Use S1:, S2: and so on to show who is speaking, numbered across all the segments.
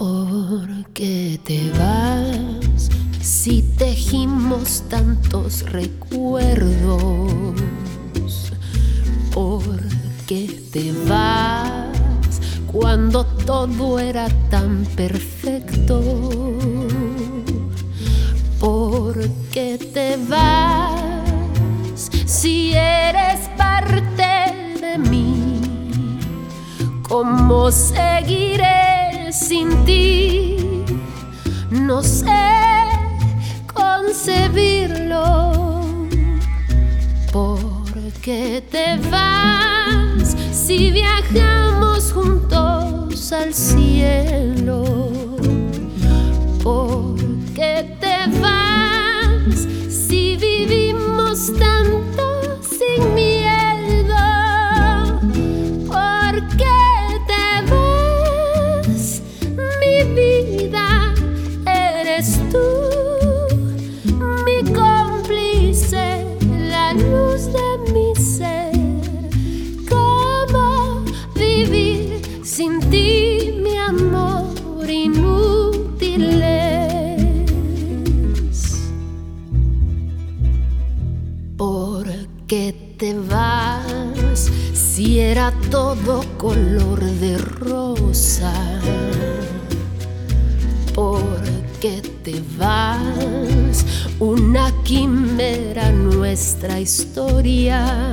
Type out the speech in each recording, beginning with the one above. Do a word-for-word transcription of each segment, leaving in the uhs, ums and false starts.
S1: ¿Por qué te vas si tejimos tantos recuerdos? ¿Por qué te vas cuando todo era tan perfecto? ¿Por qué te vas si eres parte de mí? ¿Cómo seguiré sin ti? No sé concebirlo. ¿Por qué te vas si viajamos juntos al cielo? ¿Por qué te vas si vivimos tanto sin miedo? ¿Por qué te vas? Mi vida eres tú, mi cómplice, la luz de mi ser. ¿Cómo vivir sin ti, mi amor inútil es? ¿Por qué te vas si era todo color de rosa? ¿Por qué te vas? Una quimera nuestra historia.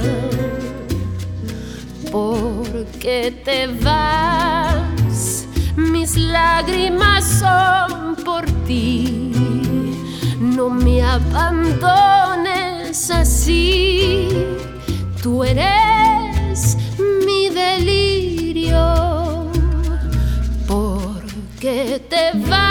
S1: ¿Por qué te vas? Mis lágrimas son por ti. No me abandones así. Tú eres mi delirio. ¿Por qué te vas?